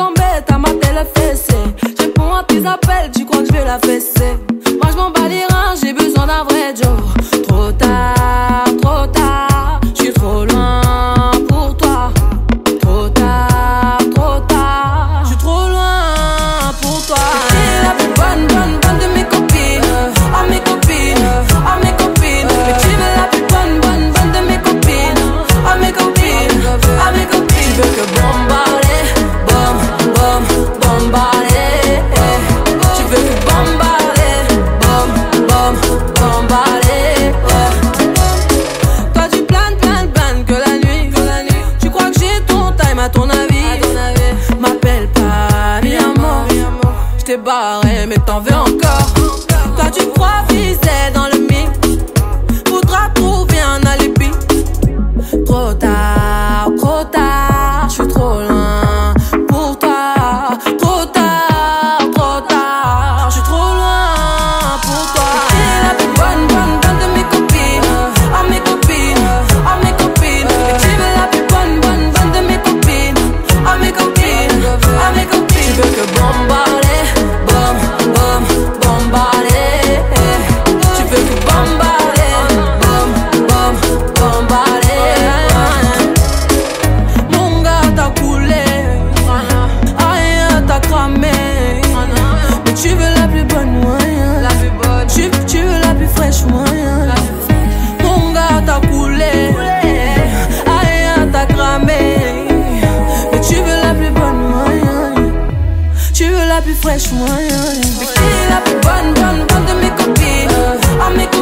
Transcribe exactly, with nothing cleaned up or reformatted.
m'embête à mater le fessé. Je réponds à tes appels, tu crois que je vais la fesser. Moi je m'en bats les reins, j'ai besoin d'un vrai Joe. Trop tard, trop tard, je suis trop loin pour toi. Trop tard, trop tard, je suis trop loin pour toi. T'es la plus bonne, bonne, bonne de mes copines. Ah mes copines, ah mes copines. Mais tu veux la plus bonne, bonne, bonne de mes copines. Ah mes copines, ah mes copines. Tu veux que bombarder, bom, bom, bombarder. Tu veux que bombarder, bom, bom, bombarder. Toi tu planes, planes, planes que la nuit, que la nuit. Tu crois que j'ai ton time à ton avis? M'appelle pas mi amor. J't'ai barré mais t'en veux encore. Toi tu crois viser dans le mix. Faudra trouver un alibi. Trop tard, trop tard, je suis trop loin pour toi. Trop tard, trop tard, je suis trop loin pour toi. T'es la plus bonne, bonne, bonne de mes copines. Ah mes copines, ah mes copines. Mais tu veux la plus bonne, bonne, bonne de mes copines. Ah mes copines, ah mes copines. Tu veux que bombarder, bom, bom, bombarder. Tu veux que bombarder, bom, bom, bombarder. Mon gars t'as coulé, aïe t'as cramé. Mais tu veux la plus bonne moyen. Tu, tu veux la plus fraîche moyen. Mon gars t'as coulé, aïe t'as cramé. Mais tu veux la plus bonne moyen. Tu veux la plus fraîche moyen. Mais qui est la plus bonne, bonne, bonne de mes copines? Ah mes